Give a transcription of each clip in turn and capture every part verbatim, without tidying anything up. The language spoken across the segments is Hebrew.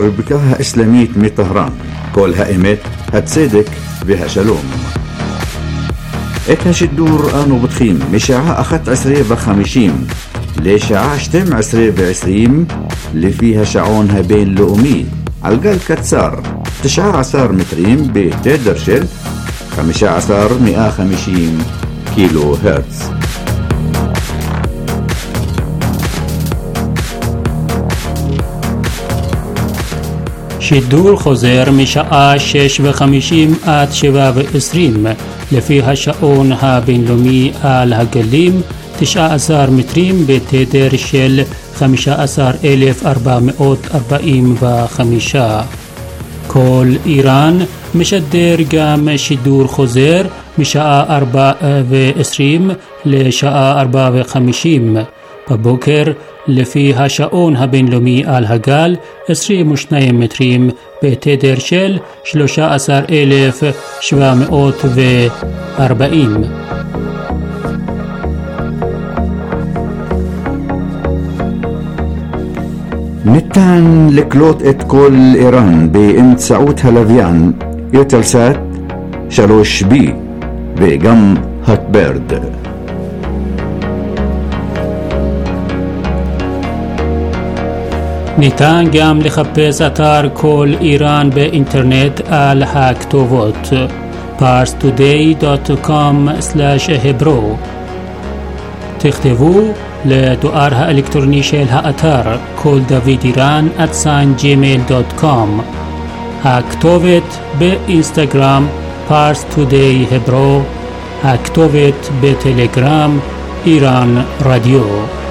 ربكها إسلاميت مي طهران كل هائمت هتصدق بها شلوم إتها شدور آنو بتخيم مشاعة أخت عسرية بخمشيم لشاعة شتم عسرية بعسريم اللي فيها شعونها بين لؤمي عالقال كتسار تشعة عصار متريم بتقدر شل خمشة عصار مئة خمشين كيلو هرتز. שידור חוזר משעה שש וחמישים עד שבע ועשרים לפי השעון הבינלאומי על הגלים תשעה עשר מטרים בתדר של חמישה עשר אלף ארבע מאות ארבעים וחמש. כל איראן משדר גם שידור חוזר משעה ארבע ועשרים לשעה ארבע וחמישים בבוקר לפי השעון הבינלאומי על הגל עשרים ושניים מטרים בתדר של שלושה עשר אלף שבע מאות וארבעים. ניתן לקלוט את כל איראן באמצעות הלוויין יוטלסאט שלוש בי וגם הוטברד. ניתן גם לחפש אתר כל איראן באינטרנט על הכתובות פארס טודיי דוט קום סלאש hebro. תכתבו לדואר האלקטרוני של האתר כל דוד איראן at gmail דוט קום. הכתובת באינסטגרם פארס טודיי hebro. הכתובת בטלגרם איראן רדיו.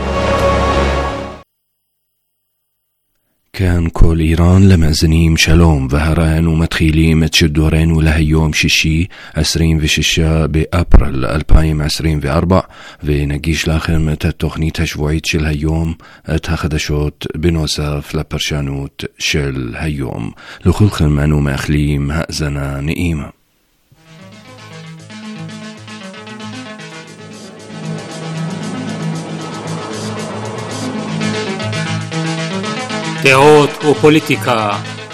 كان كل إيران لمأزنيم شلوم وهران ومتخيلين تشدورين لهيوم شيشي عسرين في شيشة بأبريل ألفين عسرين في أربع ونجيش لاخم تتخني تشويت شل هيوم تخدشوت بنوصف لبرشانوت شل هيوم لخلق منو مأخليم هأزنا نئيمة. דעות ופוליטיקה.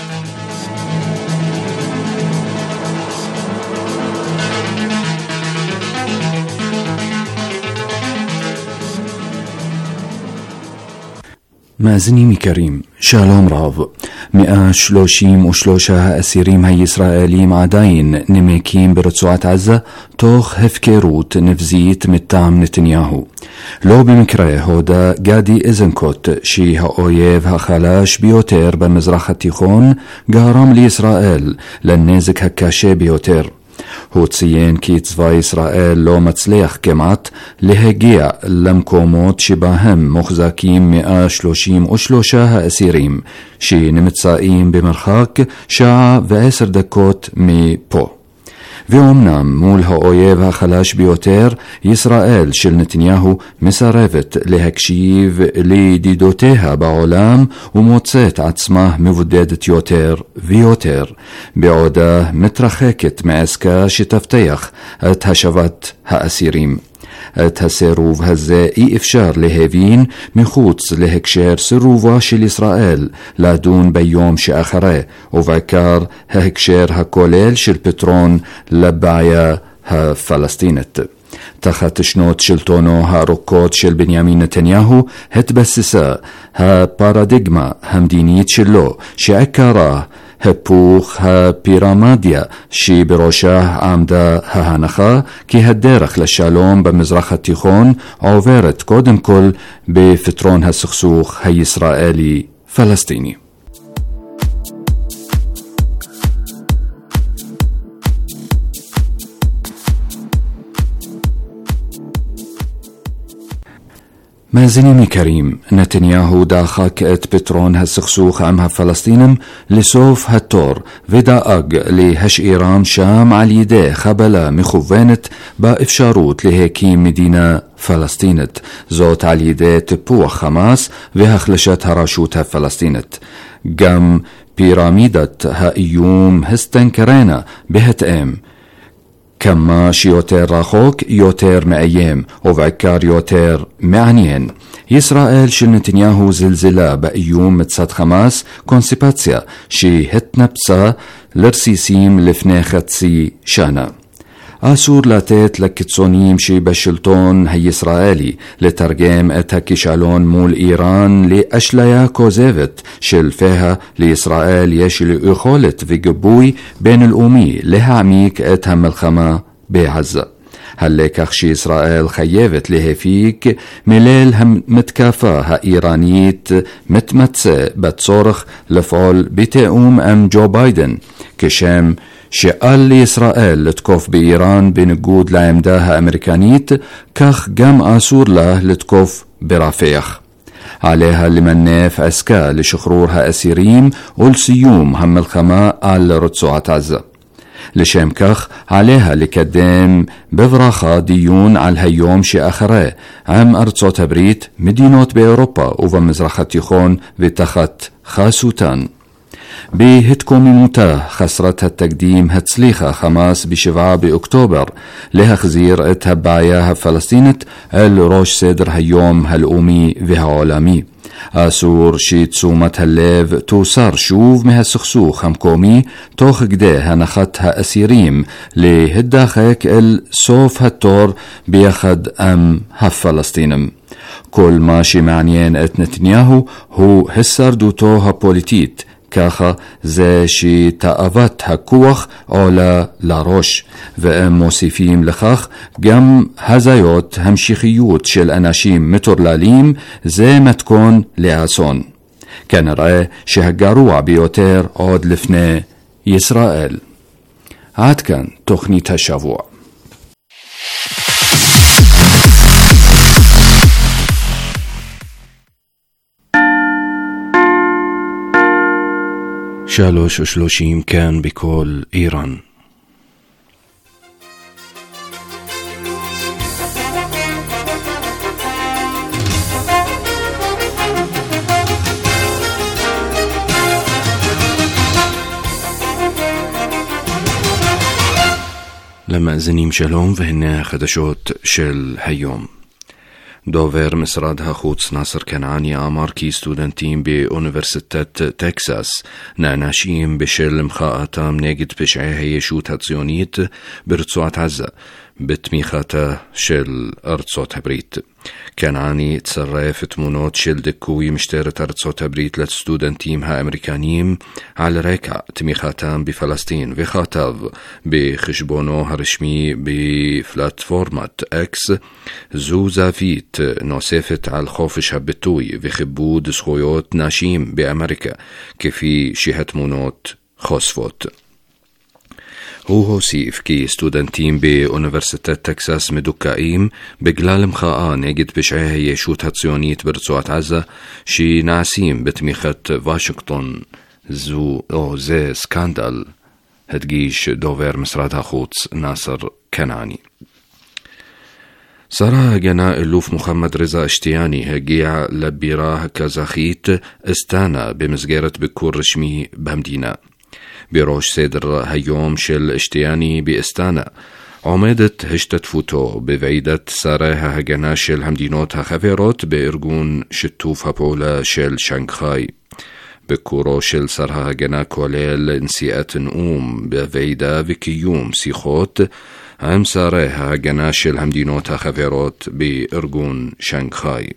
מאזינים יקרים, שלום רב. מאה שלושים ושלושה האסירים הישראלים עדיין נמקים ברצועת עזה תוך הפקרות נבזית מטעם נתניהו. לא במקרה הודה גדי איזנקוט שהאויב החלש ביותר במזרח התיכון גרם לישראל לנזק הקשה ביותר. הוא ציין כי צבא ישראל לא מצליח כמעט להגיע למקומות שבהם מוחזקים מאה שלושים ושלושה האסירים שנמצאים במרחק שעה ועשר דקות מפה. ואומנם מול האויב החלש ביותר, ישראל של נתניהו מסרבת להקשיב לידידותיה בעולם ומוצאת עצמה מבודדת יותר ויותר, בעודה מתרחקת מעסקה שתבטיח את השבת האסירים. את הסירוב הזה אי אפשר להבין מחוץ להקשר סירובה של ישראל לדון ביום שאחרי, ובעיקר ההקשר הכולל של פתרון לבעיה הפלסטינית. תחת שנות שלטונו הארוכות של בנימין נתניהו התבססה הפרדיגמה המדינית שלו שעיקרה הפוך הפירמדיה שבראשה עמדה ההנחה כי הדרך לשלום במזרח התיכון עוברת קודם כל בפתרון הסכסוך הישראלי-פלסטיני. מאזינים יקרים, נתניהו דחק את פתרון הסכסוך עם הפלסטינים לסוף התור ודאג להשאירם שם על ידי חבלה מכוונת באפשרות להקים מדינה פלסטינית, זאת על ידי טיפוח חמאס והחלשת הרשות הפלסטינית. גם פירמידת האיום הסתנקרנה בהתאם. כמה שיותר רחוק יותר מאיים ובעיקר יותר מעניין. ישראל של נתניהו זלזלה באיום מצד חמאס, קונספירציה שהתנפצה לרסיסים לפני חצי שנה. אסור לתת לקיצוניים שבשלטון הישראלי לתרגם את הכישלון מול איראן לאשליה כוזבת של פיה לישראל יש יכולת וגיבוי בינלאומי להעמיק את המלחמה בעזה. הלקח שישראל חייבת להפיק מליל המתקפה האיראנית מתמצא בצורך לפעול בתיאום עם ג'ו ביידן, כשם שעל לישראל לתקוף באיראן בניגוד לעמדה האמריקנית, כך גם אסור לה לתקוף ברפיח. עליה למנף עסקה לשחרור האסירים ולסיום המלחמה על רצועת עזה. לשם כך עליה לקדם בברכה דיון על היום שאחרי עם ארצות הברית, מדינות באירופה ובמזרח התיכון ותחת חסותן. בהתקוממותה חסרת התקדים הצליחה חמאס בשבעה באוקטובר להחזיר את הבעיה הפלסטינית אל ראש סדר היום הלאומי והעולמי. אסור שתשומת הלב תוסר שוב מהסכסוך המקומי תוך כדי הנחת האסירים להידחק אל סוף התור ביחד עם הפלסטינים. כל מה שמעניין את נתניהו הוא הישרדותו הפוליטית, ככה זה שתאוות הכוח עולה לראש, והם מוסיפים לכך גם הזיות המשכיות של אנשים מטורללים, זה מתכון לאסון. כנראה שהגרוע ביותר עוד לפני ישראל. עד כאן תוכנית השבוע. שלוש ושלושים כאן בכל איראן. למאזינים שלום, והנה החדשות של היום. דובר משרד החוץ נאסר כנעני אמר כי סטודנטים באוניברסיטת טקסס נענשים בשל מחאתם נגד פשעי הישות הציונית ברצועת עזה בתמיכתה של ארצות הברית. כנעני צרף תמונות של דיכוי משטרת ארצות הברית לסטודנטים האמריקנים על רקע תמיכתם בפלסטין, וכתב בחשבונו הרשמי בפלטפורמת אקס: זו זווית נוספת על חופש הביטוי וכיבוד זכויות נשים באמריקה, כפי שהתמונות חושפות. הוא הוסיף כי סטודנטים באוניברסיטת טקסס מדוכאים בגלל מחאה נגד פשעי הישות הציונית ברצועת עזה שנעשים בתמיכת וושינגטון. זו או זה סקנדל, הדגיש דובר משרד החוץ נאסר כנעני. שר ההגנה אלוף מוחמד רזה אשתיאני הגיע לבירה הקזחית אסטנה במסגרת ביקור רשמי במדינה. בראש סדר היום של אשתיאני באסטנה עומדת השתתפותו בוועידת שרי ההגנה של המדינות החברות בארגון שיתוף הפעולה של שנגחאי. ביקורו של שר ההגנה כולל נשיאת נאום בוועידה וקיום שיחות עם שרי ההגנה של המדינות החברות בארגון שנגחאי.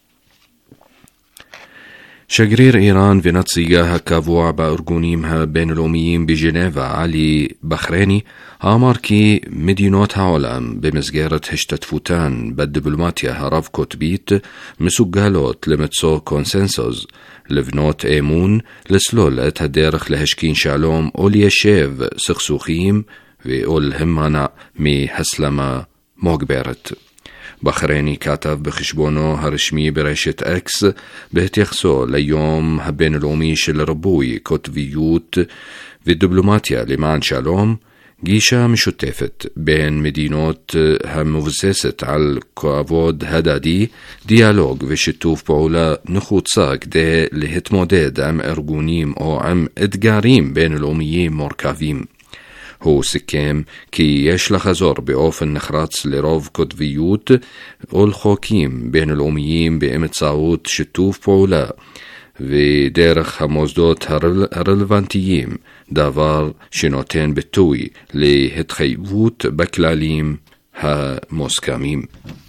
שגריר איראן ונציגה הקבוע בארגונים הבינלאומיים בז'נבה עלי בחרייני אמר כי מדינות העולם במסגרת השתתפותן בדיפלומטיה הרב-קוטבית מסוגלות למצוא קונסנזוס, לבנות אמון, לסלול את הדרך להשכין שלום או ליישב סכסוכים או להימנע מהסלמה מוגברת. בחרייני כתב בחשבונו הרשמי ברשת אקס בהתייחסו ליום הבינלאומי של ריבוי קוטביות ודיפלומטיה למען שלום: גישה משותפת בין מדינות המבוססת על כבוד הדדי, דיאלוג ושיתוף פעולה נחוצה כדי להתמודד עם ארגונים או עם אתגרים בינלאומיים מורכבים. הוא סיכם כי יש לחזור באופן נחרץ לרוב קוטביות ולחוקים בינלאומיים באמצעות שיתוף פעולה ודרך המוסדות הרלוונטיים, דבר שנותן ביטוי להתחייבות בכללים המוסכמים.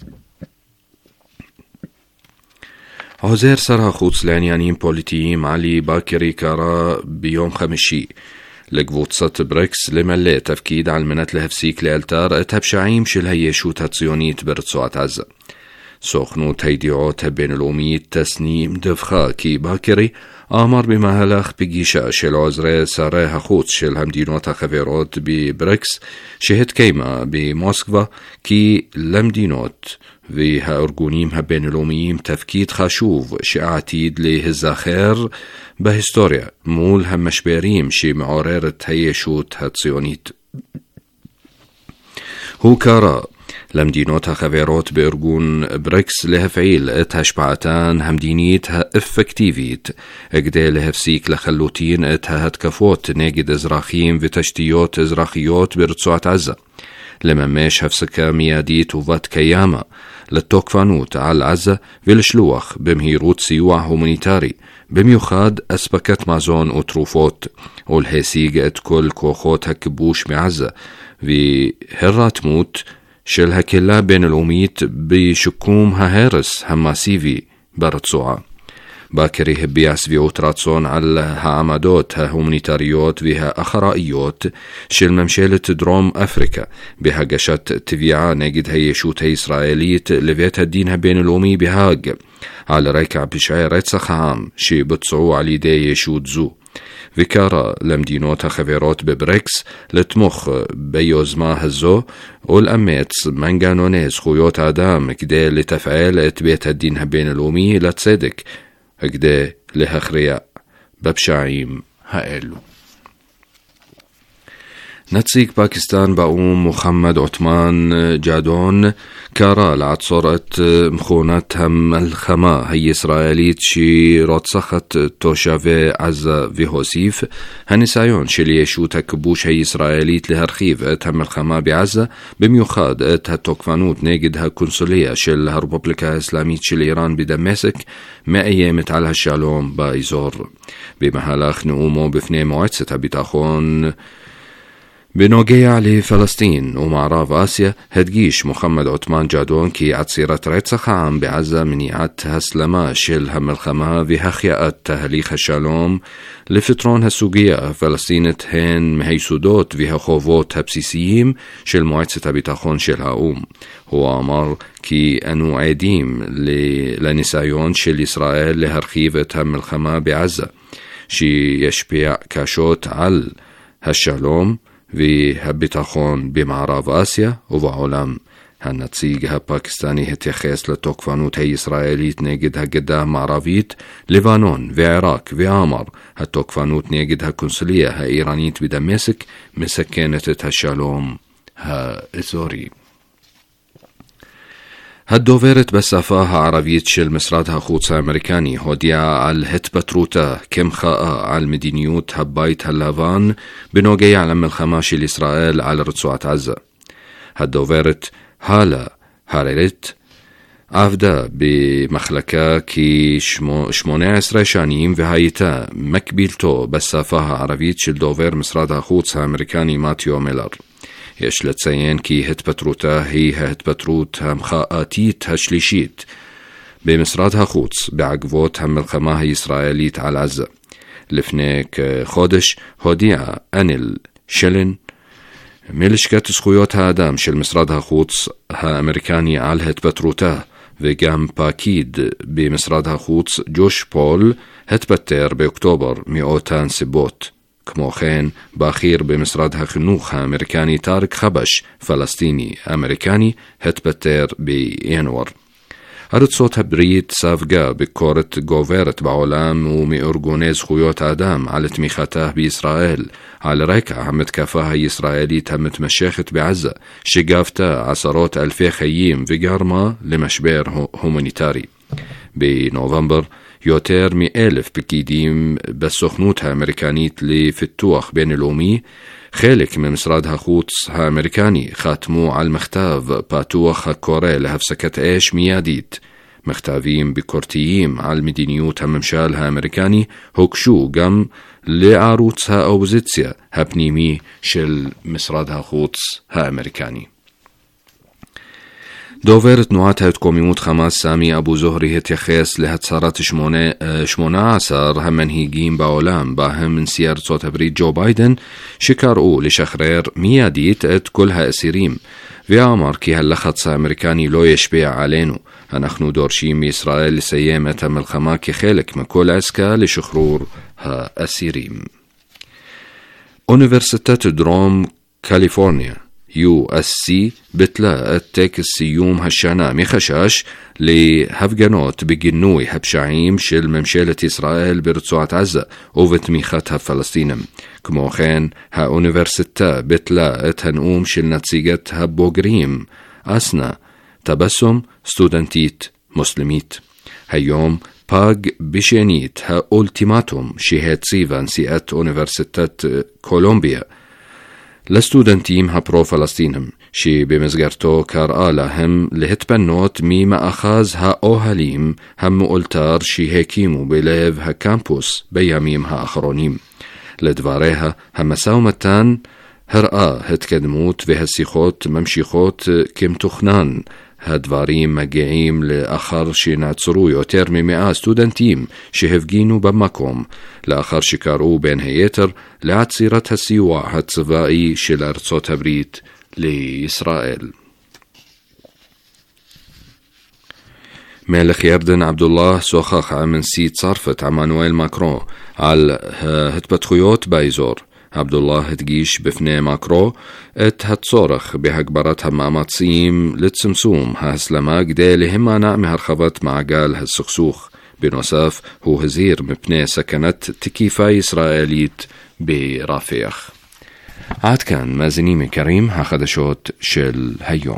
עוזר שר החוץ לעניינים פוליטיים עלי באקרי קרא ביום חמישי לקבוצת בריקס למלא תפקיד על מנת להפסיק לאלתר את הפשעים של הישות הציונית ברצועת עזה. סוכנות הידיעות הבינלאומית תסנים דווחה כי באקרי אמר במהלך פגישה של עוזרי שרי החוץ של המדינות החברות בבריקס שהתקיימה במוסקבה כי למדינות והארגונים הבינלאומיים תפקיד חשוב שעתיד להיזכר בהיסטוריה מול המשברים שמעוררת הישות הציונית. הוא קרא למדינות החברות בארגון בריקס להפעיל את השפעתן המדינית האפקטיבית כדי להפסיק לחלוטין את ההתקפות נגד אזרחים ותשתיות אזרחיות ברצועת עזה, לממש הפסקה מיידית ובת קיימא לתוקפנות על עזה ולשלוח במהירות סיוע הומניטרי, במיוחד אספקת מזון ותרופות, ולהשיג את כל כוחות הכיבוש מעזה והרתמות של הקהילה הבינלאומית בשיקום ההרס המסיבי ברצועה. באקרי הביע שביעות רצון על העמדות ההומניטריות והאחראיות של ממשלת דרום אפריקה בהגשת תביעה נגד הישות הישראלית לבית הדין הבינלאומי בהאג על רקע פשעי רצח העם שבוצעו על ידי ישות זו, וקרא למדינות החברות בבריקס לתמוך ביוזמה הזו ולאמץ מנגנוני זכויות האדם כדי לתפעל את בית הדין הבינלאומי לצדק כדי להכריע בפשעים האלו. נציג פקיסטן באום מוחמד עות'מאן ג'אדון קרא לעצור את מכונת המלחמה הישראלית שרוצחת תושבי עזה, והוסיף: הניסיון של ישות הכיבוש הישראלית להרחיב את המלחמה בעזה, במיוחד את התוקפנות נגד הקונסוליה של הרפובליקה האסלאמית של איראן בדמשק, מאיימת על השלום באזור. במהלך נאומו בפני מועצת הביטחון בנוגע לפלסטין ומערב אסיה, הדגיש מוחמד עות'מאן ג'אדון כי עצירת רצח העם בעזה, מניעת הסלמה של המלחמה והחייאת תהליך השלום לפתרון הסוגיה הפלסטינית הן מהיסודות והחובות הבסיסיים של מועצת הביטחון של האו"ם. הוא אמר כי אנו עדים לניסיון של ישראל להרחיב את המלחמה בעזה, שישפיע קשות על השלום והביטחון במערב אסיה ובעולם. הנציג הפקיסטני התייחס לתוקפנות הישראלית נגד הגדה המערבית, לבנון ועיראק, ואמר: התוקפנות נגד הקונסוליה האיראנית בדמשק מסכנת את השלום האזורי. הדוברת בשפה הערבית של משרד החוץ האמריקני הודיעה על התפטרותה כמחאה על מדיניות הבית הלבן בנוגע למלחמה של ישראל על רצועת עזה. הדוברת הלה הררית עבדה במחלקה כ-שמונה עשרה שנים והייתה מקבילתו בשפה הערבית של דובר משרד החוץ האמריקני מתיו מילר. יש לציין כי התפטרותה היא ההתפטרות המחאתית השלישית במשרד החוץ בעקבות המלחמה הישראלית על עזה. לפני כחודש הודיע אניל שלן מלשכת זכויות האדם של משרד החוץ האמריקני על התפטרותה, וגם פקיד במשרד החוץ ג'וש פול התפטר באוקטובר מאותן סיבות. כמו כן, בכיר במשרד החינוך האמריקני טארק חבש, פלסטיני אמריקני, התפטר בינואר. ארצות הברית ספגה ביקורת גוברת בעולם ומארגוני זכויות האדם על תמיכתה בישראל על רקע המתקפה הישראלית המתמשכת בעזה, שגבתה עשרות אלפי חיים וגרמה למשבר הומניטרי. בנובמבר יותר מאלף פקידים בסוכנות האמריקנית לפיתוח בינלאומי, חלק ממשרד החוץ האמריקני, חתמו על מכתב פתוח הקורא להפסקת אש מיידית. מכתבים ביקורתיים על מדיניות הממשל האמריקני הוגשו גם לערוץ האופוזיציה הפנימי של משרד החוץ האמריקני. דובר תנועת ההתקוממות חמאס סמי אבו זוהרי התייחס להצהרת שמונה עשר המנהיגים בעולם, בהם נשיא ארצות הברית ג'ו ביידן, שקראו לשחרר מיידית את כל האסירים, ואמר כי הלחץ האמריקני לא ישפיע עלינו. אנחנו דורשים מישראל לסיים את המלחמה כחלק מכל עסקה לשחרור האסירים. אוניברסיטת דרום קליפורניה יו אס סי ביטלה את טקס סיום השנה מחשש להפגנות בגינוי הפשעים של ממשלת ישראל ברצועת עזה ובתמיכת הפלסטינים. כמו כן, האוניברסיטה ביטלה את הנאום של נציגת הבוגרים אסנה טבסום, סטודנטית מוסלמית. היום פג בשנית האולטימטום שהציבה נשיאת אוניברסיטת קולומביה לסטודנטים הפרו-פלסטינים, שבמסגרתו קראה להם להתפנות ממאחז האוהלים המאולתר שהקימו בלב הקמפוס בימים האחרונים. לדבריה, המשא ומתן הראה התקדמות והשיחות ממשיכות כמתוכנן. הדברים מגיעים לאחר שנעצרו יותר ממאה סטודנטים שהפגינו במקום, לאחר שקראו בין היתר לעצירת הסיוע הצבאי של ארצות הברית לישראל. מלך ירדן עבדוללה שוחח עם נשיא צרפת עמנואל מקרון על ההתפתחויות באזור. עבדוללה הדגיש בפני מקרו את הצורך בהגברת המאמצים לצמצום ההסלמה כדי להימנע מהרחבת מעגל הסכסוך. בנוסף, הוא הזהיר מפני סכנת תקיפה ישראלית ברפיח. עד כאן מאזינים יקרים, החדשות של היום.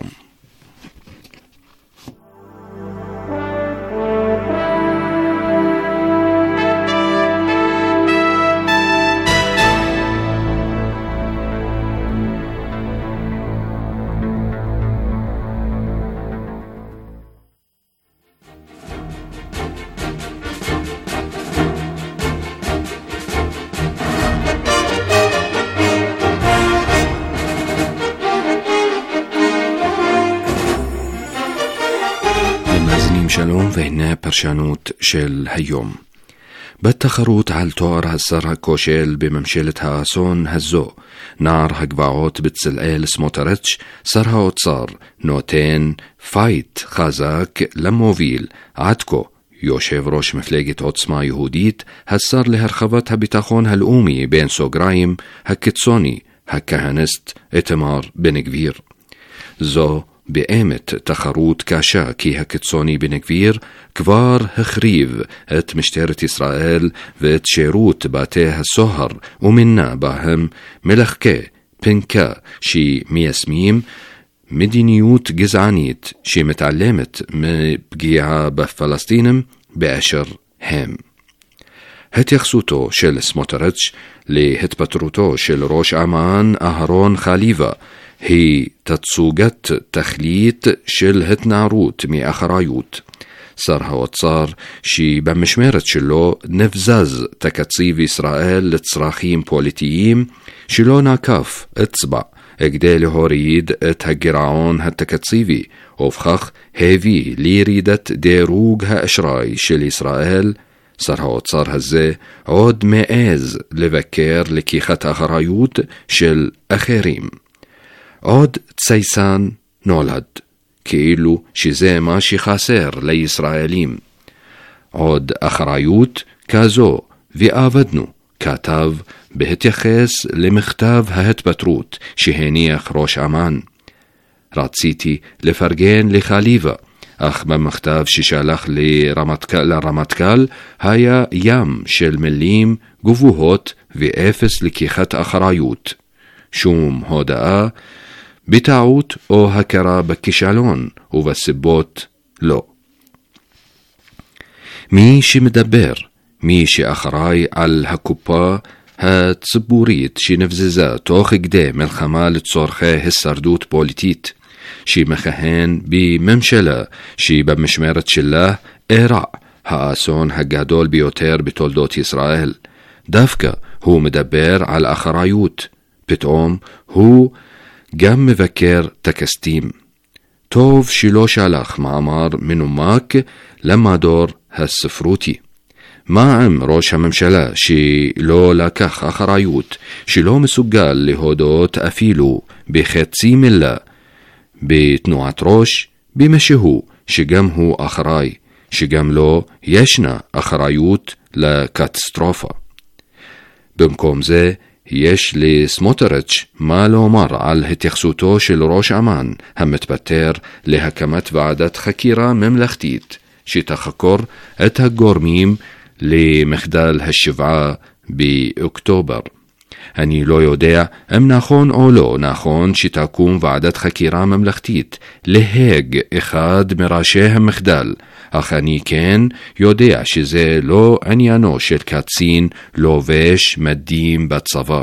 שלום, והנה פרשנות של היום. בתחרות על תואר השר הכושל בממשלת האסון הזו, נער הגבעות בצלאל סמוטריץ', שר האוצר, נותן פייט חזק למוביל עד כה יושב ראש מפלגת עוצמה יהודית, השר להרחבת הביטחון הלאומי בין סוגריים הקיצוני, הכהניסט איתמר בן גביר. זו באמת תחרות קשה, כי הקיצוני בן גביר כבר החריב את משטרת ישראל ואת שירות בתי הסוהר, ומינה בהם מלחקי פנקה שמיישמים מדיניות גזענית שמתעלמת מפגיעה בפלסטינים באשר הם. התייחסותו של סמוטריץ' להתפטרותו של ראש אמ"ן אהרון חליבה היא תצוגת תכלית של התנערות מאחריות. שר האוצר שבמשמרת שלו נבזז תקציב ישראל לצרכים פוליטיים, שלא נקף אצבע כדי להוריד את הגירעון התקציבי, ובכך הביא לירידת דירוג האשראי של ישראל. שר האוצר הזה עוד מעז לבקר לקיחת אחריות של אחרים. עוד צייסן נולד, כאילו שזה מה שחסר לישראלים. עוד אחריות כזו ועבדנו, כתב בהתייחס למכתב ההתפטרות שהניח ראש אמ"ן. רציתי לפרגן לחליבה, אך במכתב ששלח לרמטכ"ל, לרמטכ"ל היה ים של מילים גבוהות ואפס לקיחת אחריות. שום הודעה בטעות או הכרה בכישלון, ובסיבות לא. מי שמדבר, מי שאחראי על הקופה הציבורית שנבזזה תוך כדי מלחמה לצורכי הישרדות פוליטית, שמכהן בממשלה שבמשמרת שלה אירע האסון הגדול ביותר בתולדות ישראל. דווקא הוא מדבר על אחריות, פתאום הוא גם מבקר טקסטים. טוב שלא שלח מאמר מנומק למדור הספרותי. מה עם ראש הממשלה שלא לקח אחריות, שלא מסוגל להודות אפילו בחצי מילה בתנועת ראש במשהו שגם הוא אחראי, שגם לו ישנה אחריות לקטסטרופה. במקום זה יש לסמוטריץ' מה לומר על התייחסותו של ראש אמ"ן המתפטר להקמת ועדת חקירה ממלכתית שתחקור את הגורמים למחדל השבעה באוקטובר. אני לא יודע אם נכון או לא נכון שתקום ועדת חקירה ממלכתית להג אחד מראשי המחדל, אך אני כן יודע שזה לא עניינו של קצין לובש מדים בצבא.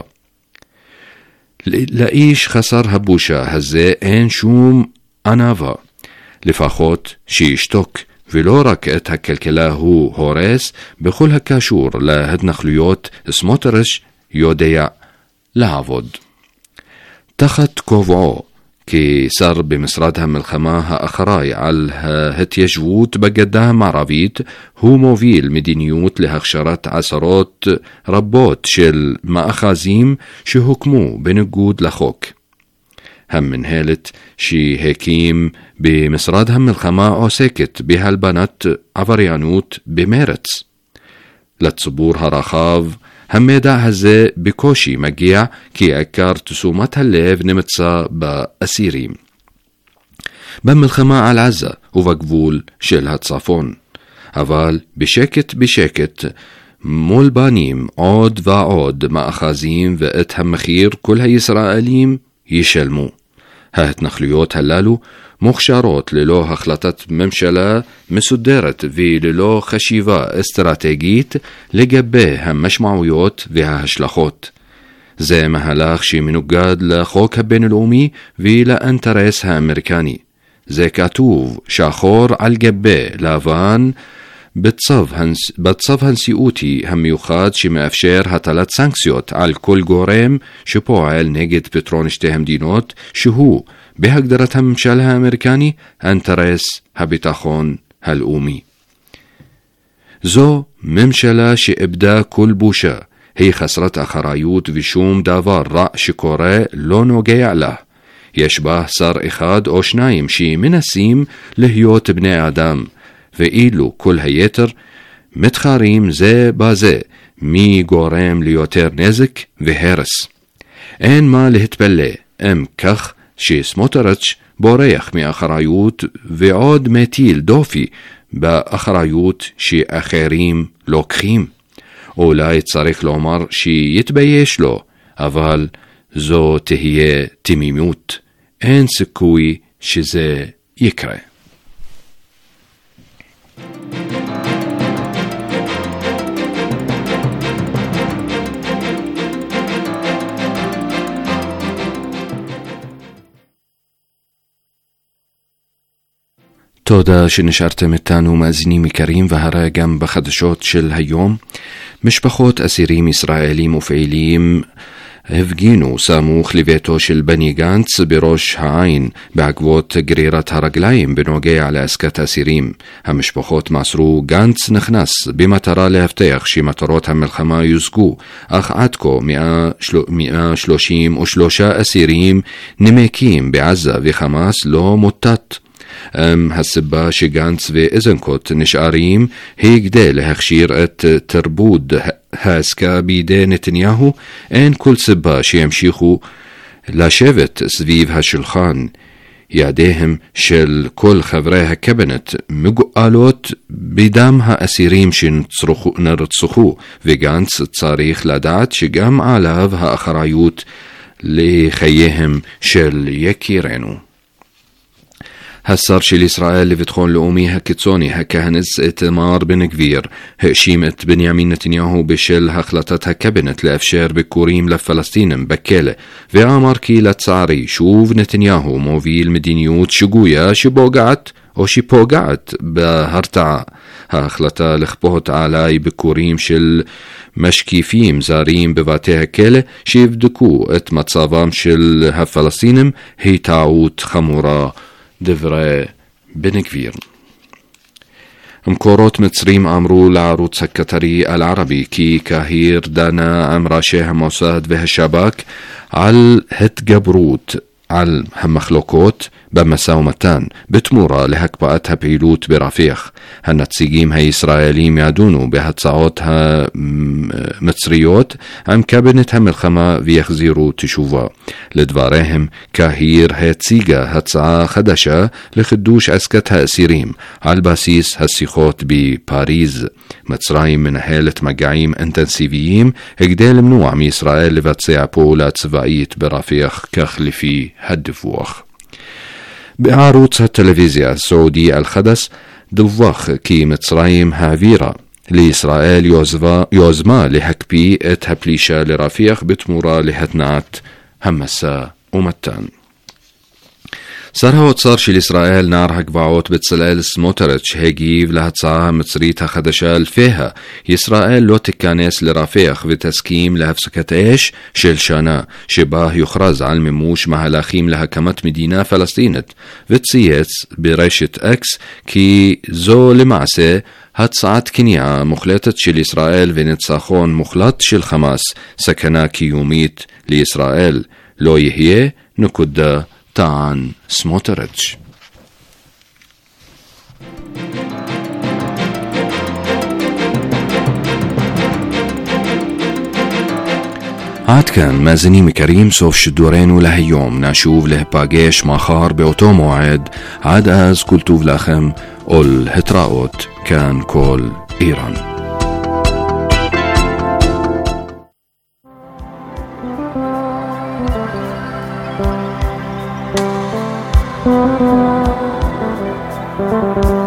לאיש חסר הבושה הזה אין שום ענווה, לפחות שישתוק, ולא רק את הכלכלה הוא הורס. בכל הקשור להתנחלויות סמוטריץ' יודע לעבוד. תחת כובעו כשר במשרד המלחמה האחראי על ההתיישבות בגדה המערבית, הוא מוביל מדיניות להכשרת עשרות רבות של מאחזים שהוקמו בניגוד לחוק. המנהלת שהקים במשרד המלחמה עוסקת בהלבנת עבריינות במרץ. לציבור הרחב המידע הזה בקושי מגיע, כי עיקר תשומת הלב נמצא באסירים במלחמה על עזה ובגבול של הצפון. אבל בשקט בשקט מולבנים עוד ועוד מאחזים, ואת המחיר כל הישראלים ישלמו. ההתנחלויות הללו מוכשרות ללא החלטת ממשלה מסודרת וללא חשיבה אסטרטגית לגבי המשמעויות וההשלכות. זה מהלך שמנוגד לחוק הבינלאומי ולאינטרס האמריקני. זה כתוב שחור על גבי לבן בצו, הנס... בצו הנשיאותי המיוחד שמאפשר הטלת סנקציות על כל גורם שפועל נגד פתרון שתי המדינות, שהוא בהגדרת הממשל האמריקני אינטרס הביטחון הלאומי. זו ממשלה שאיבדה כל בושה, היא חסרת אחריות, ושום דבר רע שקורה לא נוגע לה. יש בה שר אחד או שניים שמנסים להיות בני אדם, ואילו כל היתר מתחרים זה בזה מי גורם ליותר נזק והרס. אין מה להתפלא אם כך שסמוטריץ' בורח מאחריות ועוד מטיל דופי באחריות שאחרים לוקחים. אולי צריך לומר שיתבייש לו, אבל זו תהיה תמימות. אין סיכוי שזה יקרה. תודה שנשארתם איתנו מאזינים יקרים, והרי גם בחדשות של היום. משפחות אסירים ישראלים ופעילים הפגינו סמוך לביתו של בני גנץ בראש העין בעקבות גרירת הרגליים בנוגע לעסקת אסירים. המשפחות מסרו גנץ נכנס במטרה להבטיח שמטרות המלחמה יושגו, אך עד כה מאה שלושים ושלושה אסירים נמקים בעזה וחמאס לא מוטט. הסיבה שגנץ ואיזנקוט נשארים היא כדי להכשיר את תרבות העסקה בידי נתניהו. אין כל סיבה שימשיכו לשבת סביב השולחן. ידיהם של כל חברי הקבינט מגואלות בדם האסירים שנרצחו, וגנץ צריך לדעת שגם עליו האחריות לחייהם של יקירנו. השר של ישראל לביטחון לאומי הקיצוני הכהנס איתמר בן גביר האשים את בנימין נתניהו בשל החלטת הקבינט לאפשר ביקורים לפלסטינים בכלא, ואמר כי לצערי שוב נתניהו מוביל מדיניות שגויה שפוגעת או שפוגעת בהרתעה. ההחלטה לכפות עליי ביקורים של משקיפים זרים בבתי הכלא שיבדקו את מצבם של הפלסטינים היא טעות חמורה, דברי בן גביר. מקורות מצרים אמרו לערוץ הקטרי אל-ערבי כי קהיר דנה עם ראשי המוסד והשב"כ על התגברות על המחלוקות במשא ומתן בתמורה להקפאת הפעילות ברפיח. הנציגים הישראלים ידונו בהצעות המצריות עם קבינט המלחמה ויחזירו תשובה. לדבריהם, קהיר הציגה הצעה חדשה לחידוש עסקת האסירים על בסיס השיחות בפריז. מצרים מנהלת מגעים אינטנסיביים כדי למנוע מישראל לבצע פעולה צבאית ברפיח, כך לפי הדיווח. בערוץ הטלוויזיה הסעודי אל-חדס דווח כי מצרים העבירה לישראל יוזמה, יוזמה להקפיא את הפלישה לרפיח בתמורה להתנעת המשא ומתן. שר האוצר של ישראל נער הגבעות בצלאל סמוטריץ' הגיב להצעה המצרית החדשה לפיה ישראל לא תיכנס לרפיח ותסכים להפסקת אש של שנה שבה יוכרז על מימוש מהלכים להקמת מדינה פלסטינית, וצייץ ברשת אקס כי זו למעשה הצעת כניעה מוחלטת של ישראל וניצחון מוחלט של חמאס, סכנה קיומית לישראל לא יהיה, נקודה, טען סמוטריץ'. עד כאן מאזינים יקרים, סוף שידורנו להיום. נשוב להיפגש מחר באותו מועד. עד אז כל טוב לכם ולהתראות. כאן כל איראן. Thank you.